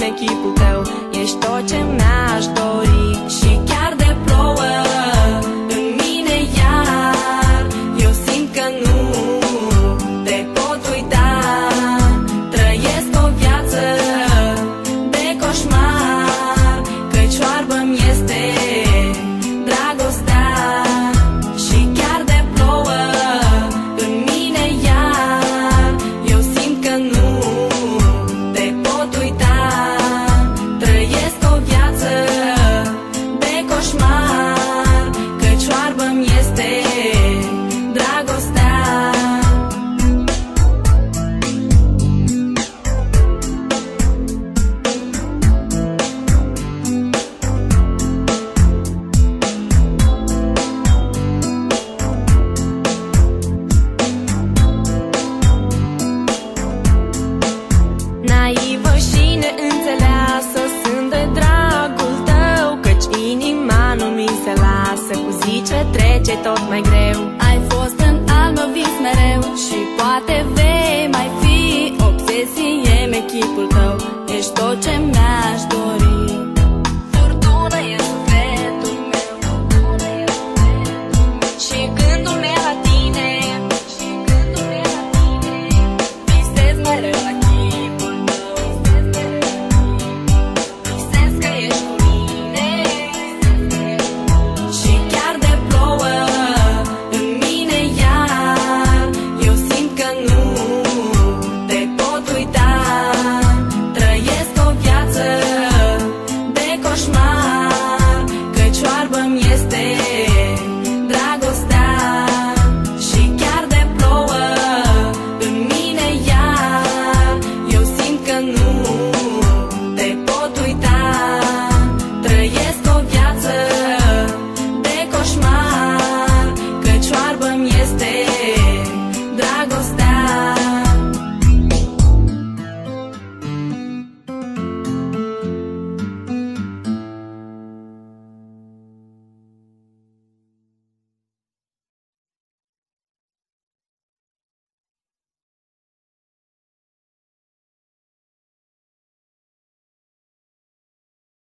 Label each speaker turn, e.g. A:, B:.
A: în chipul tău. Ești tot ce mi-aș dori. Și chiar de plouă în mine iar, eu simt că nu te pot uita. Trăiesc o viață de coșmar, căci oarbă-mi este dragostea. Și chiar de plouă în mine iar, eu simt că nu te pot uita. Trăiesc o viață de coșmar, căci oarbă-mi este dragostea. Naivă și neînțeleasă sunt de dragul tău, căci inima nu mi se lasă, cu zi ce trece tot mai greu.